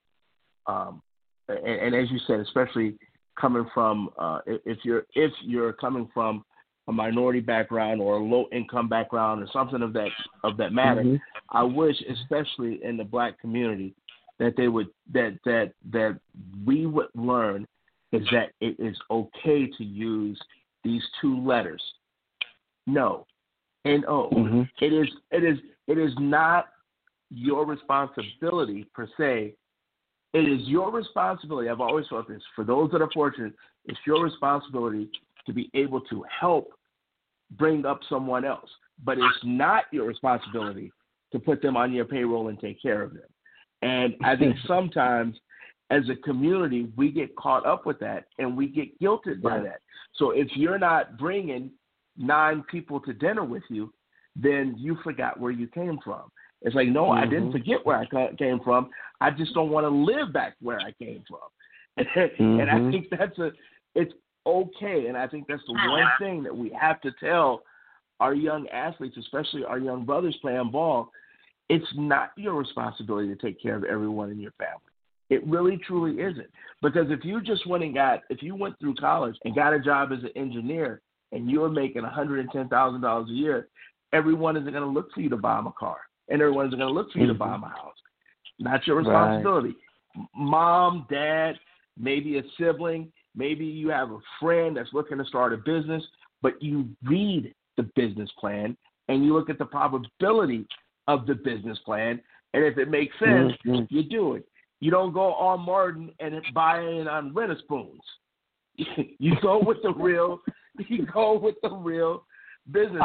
and as you said, especially coming from, if you're coming from a minority background or a low income background or something of that matter, Mm-hmm. I wish, especially in the black community, that they would that we would learn is that it is okay to use these two letters, no, N-O. Mm-hmm. It is not your responsibility per se. It is your responsibility. I've always felt this. For those that are fortunate, it's your responsibility to be able to help bring up someone else. But it's not your responsibility to put them on your payroll and take care of them. And I think sometimes as a community, we get caught up with that and we get guilted by that. So if you're not bringing 9 people to dinner with you, then you forgot where you came from. It's like, no, I didn't forget where I came from. I just don't want to live back where I came from. And I think it's okay. And I think that's the one thing that we have to tell our young athletes, especially our young brothers playing ball. It's not your responsibility to take care of everyone in your family. It really, truly isn't. Because if you went through college and got a job as an engineer and you were making $110,000 a year, everyone isn't going to look for you to buy them a car. And everyone isn't going to look for you to buy them a house. Not your responsibility. Right. Mom, dad, maybe a sibling, maybe you have a friend that's looking to start a business, but you read the business plan and you look at the probability of the business plan, and if it makes sense, you do it. You don't go on Martin and buy in on Renaissance. You go with the real. You go with the real business.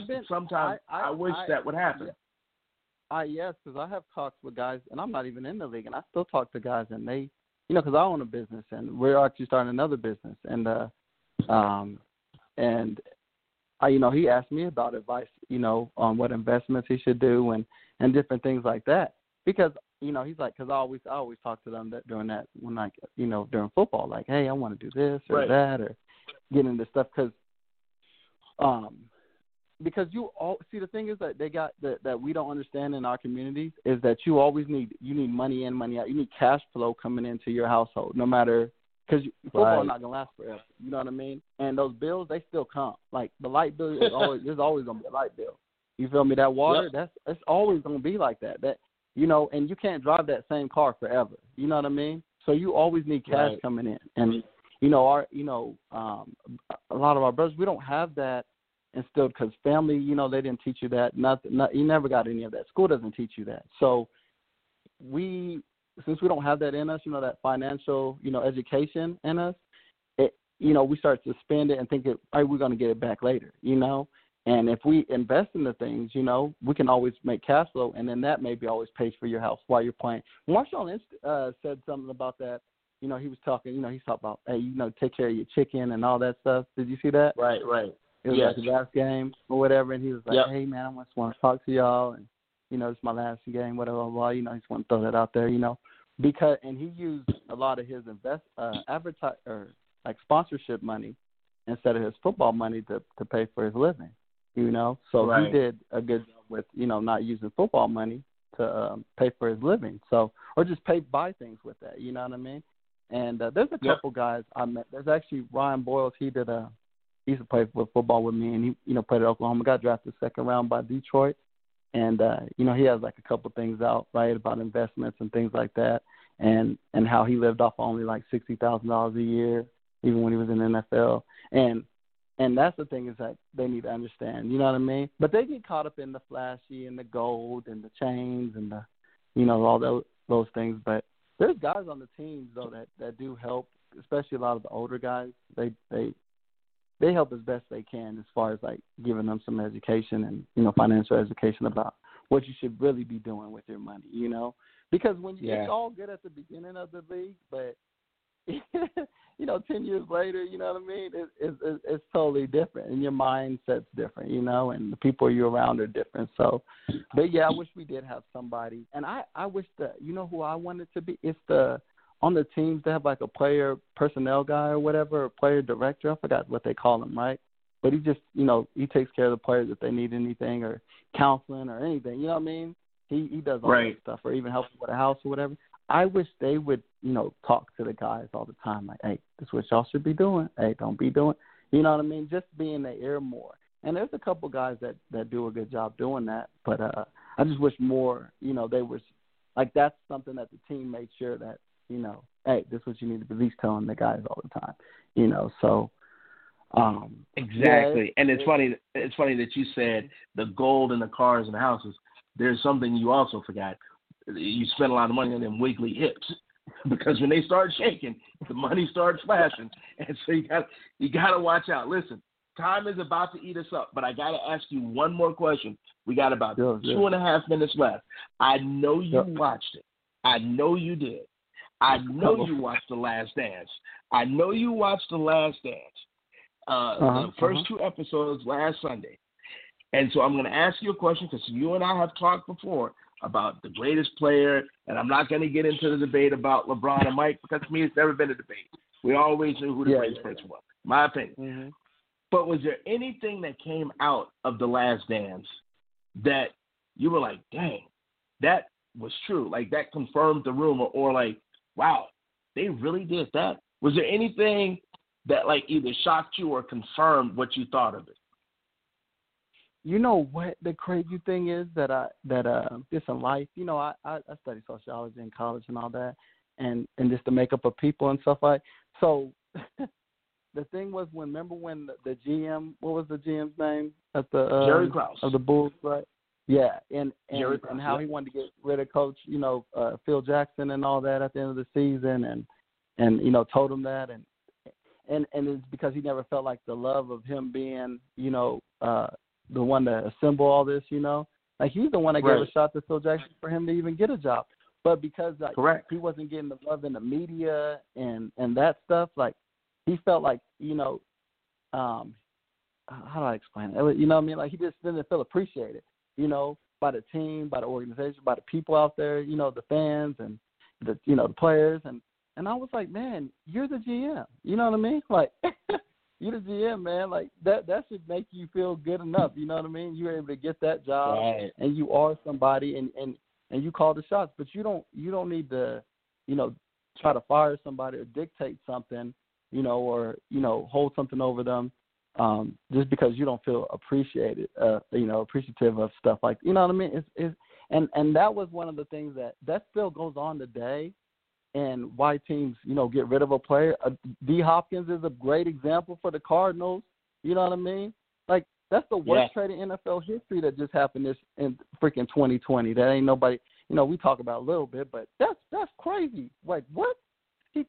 I wish that would happen. Yes, because I have talks with guys, and I'm not even in the league, and I still talk to guys, and they, you know, because I own a business, and we're actually starting another business, and you know, he asked me about advice, you know, on what investments he should do and different things like that, because, you know, he's like, because I always talk to them during football, like, hey, I want to do this or that, or get into stuff, because you all see, the thing is that they got that we don't understand in our communities is that you always need money in, money out. You need cash flow coming into your household, no matter, because football is not gonna last forever. You know what I mean? And those bills, they still come. Like the light bill is always there's always gonna be a light bill. You feel me? That water, that's always gonna be like that. That, you know, and you can't drive that same car forever. You know what I mean? So you always need cash coming in. And you know, a lot of our brothers, we don't have that instilled because family, you know, they didn't teach you that. You never got any of that. School doesn't teach you that. So since we don't have that in us, you know, that financial, you know, education in us, you know, we start to spend it and think we're going to get it back later, you know. And if we invest in the things, you know, we can always make cash flow, and then that maybe always pays for your house while you're playing. Marshall said something about that. You know, he was talking, you know, he's talking about, hey, you know, take care of your chicken and all that stuff. Did you see that? Right. It was like the last game or whatever, and he was like, hey, man, I just want to talk to y'all, and, you know, it's my last game, whatever, blah, blah, you know, he just want to throw that out there, you know. And he used a lot of his sponsorship money instead of his football money to pay for his living, you know. So he did a good job with, you know, not using football money to pay for his living. So, or just buy things with that, you know what I mean? And there's a couple guys I met. There's actually Ryan Boyles. He used to play football with me, and he, you know, played at Oklahoma. Got drafted second round by Detroit. And, you know, he has like a couple things out, right, about investments and things like that, and how he lived off only like $60,000 a year, even when he was in the NFL. And that's the thing, is that they need to understand, you know what I mean? But they get caught up in the flashy and the gold and the chains and the, you know, all those things. But there's guys on the teams, though, that do help, especially a lot of the older guys. They they help as best they can as far as like giving them some education and, you know, financial education about what you should really be doing with your money, you know, because when it's all good at the beginning of the league, but you know, 10 years later, you know what I mean? It's totally different, and your mindset's different, you know, and the people you're around are different. So, but yeah, I wish we did have somebody, and I wish that, you know, who I wanted to be. It's on the teams they have like a player personnel guy or whatever, or player director. I forgot what they call him, right? But he just, you know, he takes care of the players if they need anything or counseling or anything. You know what I mean? He does all that stuff, or even helps with a house or whatever. I wish they would, you know, talk to the guys all the time, like, hey, this is what y'all should be doing. Hey, don't be doing, you know what I mean? Just be in the air more. And there's a couple guys that do a good job doing that, but I just wish more, you know, they was, like, that's something that the team made sure that, you know, hey, this is what you need to be at least telling the guys all the time, you know, so. Exactly. And it's funny that you said the gold and the cars and the houses. There's something you also forgot. You spend a lot of money on them wiggly hips because when they start shaking, the money starts flashing, and so you got to watch out. Listen, time is about to eat us up, but I got to ask you one more question. We got about 2.5 minutes left. I know you watched it. I know you did. I know you watched The Last Dance. I know you watched The Last Dance. The first 2 episodes last Sunday. And so I'm going to ask you a question because you and I have talked before about the greatest player, and I'm not going to get into the debate about LeBron and Mike because to me it's never been a debate. We always knew who the greatest person was, my opinion. Mm-hmm. But was there anything that came out of The Last Dance that you were like, dang, that was true, like that confirmed the rumor, or like, wow, they really did that? Was there anything that like either shocked you or confirmed what you thought of it? You know what the crazy thing is that just in life, you know, I studied sociology in college and all that, and just the makeup of people and stuff like. So the thing was, remember when the GM, what was the GM's name at the Jerry Krause of the Bulls, right? Yeah, and Jerry Krause, how he wanted to get rid of Coach, you know, Phil Jackson and all that at the end of the season, and you know, told him that, and it's because he never felt like the love of him being, you know, the one to assemble all this, you know. Like, he's the one that gave a shot to Phil Jackson for him to even get a job. But because like, he wasn't getting the love in the media and that stuff, like, he felt like, you know, how do I explain it? You know what I mean? Like, he just didn't feel appreciated, you know, by the team, by the organization, by the people out there, you know, the fans and the, you know, the players. And I was like, man, you're the GM. You know what I mean? Like, you're the GM, man. Like, that should make you feel good enough. You know what I mean? You were able to get that job, and you are somebody, and you call the shots. But you don't need to, you know, try to fire somebody or dictate something, you know, or, you know, hold something over them just because you don't feel appreciated, you know, appreciative of stuff like, you know what I mean? And that was one of the things that still goes on today. And why teams, you know, get rid of a player. D. Hopkins is a great example for the Cardinals. You know what I mean? Like, that's the worst trade in NFL history that just happened in freaking 2020. That ain't nobody, you know, we talk about a little bit, but that's crazy. Like, what? He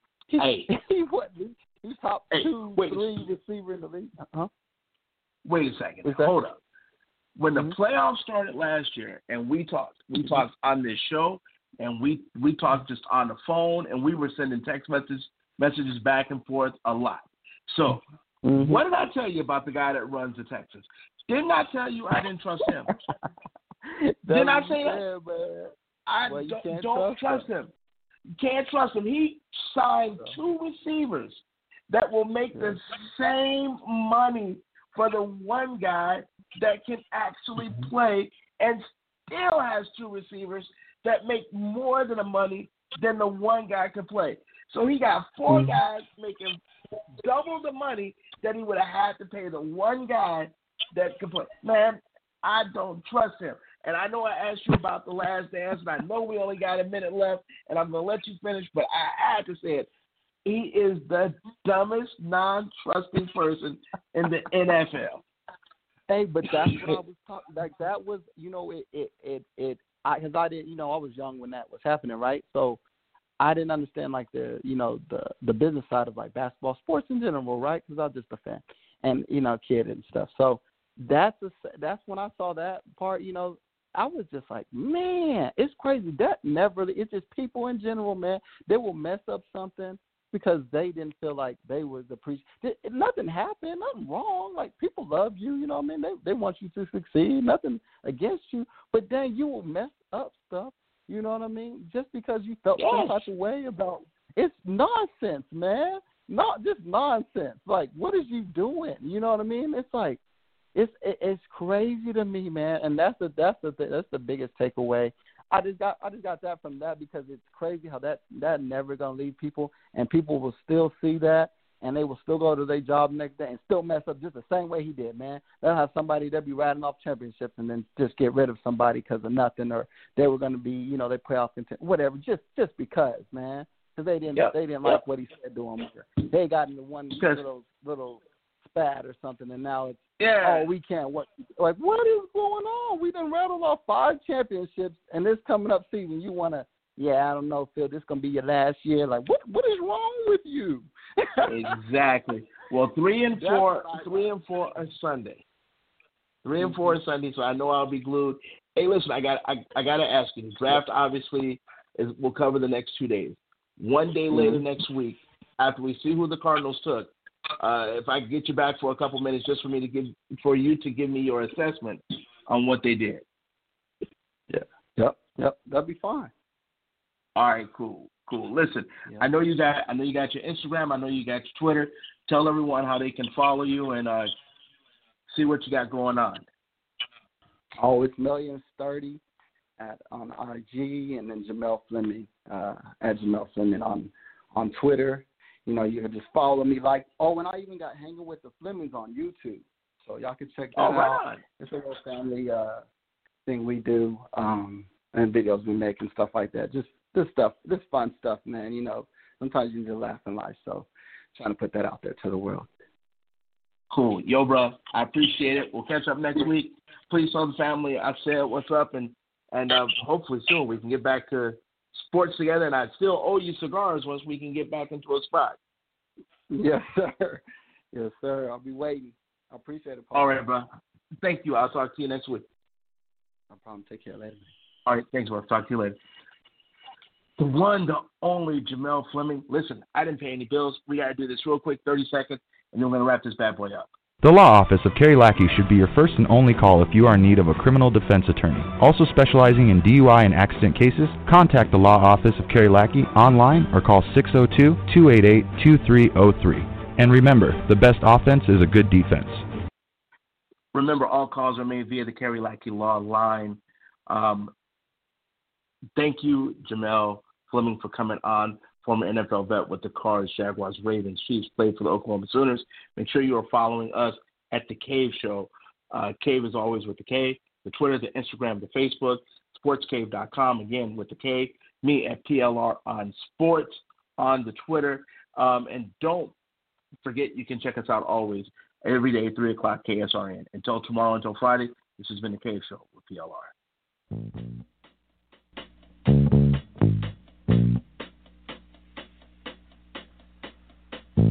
what? He's top 2, 3 receiver in the league. Wait a second. Hold up. When the playoffs started last year, and we talked on this show. And we talked just on the phone, and we were sending text messages back and forth a lot. So what did I tell you about the guy that runs the Texans? Didn't I tell you I didn't trust him? Didn't I say that? I don't trust him. You can't trust him. He signed 2 receivers that will make the same money for the one guy that can actually play, and still has 2 receivers that make more than the money than the one guy can play. So he got 4 guys making double the money that he would have had to pay the one guy that can play. Man, I don't trust him. And I know I asked you about The Last Dance, and I know we only got a minute left, and I'm going to let you finish, but I had to say it. He is the dumbest, non-trusting person in the NFL. Hey, but that's what I was talking. Like, that was, you know, because I didn't, you know, I was young when that was happening, right? So I didn't understand, like, the, you know, the business side of, like, basketball, sports in general, right? Because I was just a fan. and kid and stuff. So that's when I saw that part. I was just like, man, it's crazy. That never. It's just people in general, man. They will mess up something because they didn't feel like they was appreciated. Nothing happened, nothing wrong. Like, people love you, you know what I mean? They want you to succeed, nothing against you. But then you will mess up stuff, you know what I mean? Just because you felt some type of way about. It's nonsense, man. Not just nonsense. Like, what is you doing? You know what I mean? It's like, it's crazy to me, man. And that's the biggest takeaway. I just got that from that, because it's crazy how that never gonna leave people, and people will still see that, and they will still go to their job next day and still mess up just the same way he did, man. They'll have somebody that be riding off championships and then just get rid of somebody because of nothing, or they were gonna be, they playoff content, whatever, just because, man, because they didn't like what he said to them. They got into one little spat or something, and now it's we can't. What is going on? We done rattled off 5 championships, and this coming up season, you want to? Yeah, I don't know, Phil. This gonna be your last year. Like, what is wrong with you? Exactly. Well, 3 and 4 are Sunday. 3 and 4 are Sunday, so I know I'll be glued. Hey, listen, I got to ask you. The draft obviously will cover the next 2 days. One day later next week, after we see who the Cardinals took, if I could get you back for a couple minutes, just for you to give me your assessment on what they did. Yep. That'd be fine. All right, cool. Listen, I know you got your Instagram. I know you got your Twitter. Tell everyone how they can follow you and see what you got going on. Oh, it's Millions30 on IG, and then Jamel Fleming at Jamel Fleming on Twitter. You can just follow me. And I even got Hanging with the Flemings on YouTube, so y'all can check that out. Right. It's a little family thing we do, and videos we make and stuff like that. Just this fun stuff, man. Sometimes you just laugh in life, so trying to put that out there to the world. Cool. Yo, bro, I appreciate it. We'll catch up next week. Please tell the family I said what's up, and hopefully soon we can get back to sports together, and I still owe you cigars once we can get back into a spot. Yes, sir. I'll be waiting. I appreciate it, Paul. All right, bro. Thank you. I'll talk to you next week. No problem. Take care later. All right, thanks, bro. Talk to you later. The one, the only Jamel Fleming. Listen, I didn't pay any bills. We got to do this real quick, 30 seconds, and then we're going to wrap this bad boy up. The Law Office of Kerry Lackey should be your first and only call if you are in need of a criminal defense attorney. Also specializing in DUI and accident cases, contact the Law Office of Kerry Lackey online or call 602-288-2303. And remember, the best offense is a good defense. Remember, all calls are made via the Kerry Lackey Law line. Thank you, Jamel Fleming, for coming on. Former NFL vet with the Cards, Jaguars, Ravens, Chiefs, played for the Oklahoma Sooners. Make sure you are following us at The Cave Show. Cave is always with the Cave. The Twitter, the Instagram, the Facebook, sportscave.com, again, with the Cave. Me at PLR on Sports on the Twitter. And don't forget, you can check us out always, every day, 3 o'clock KSRN. Until tomorrow, until Friday, this has been The Cave Show with PLR.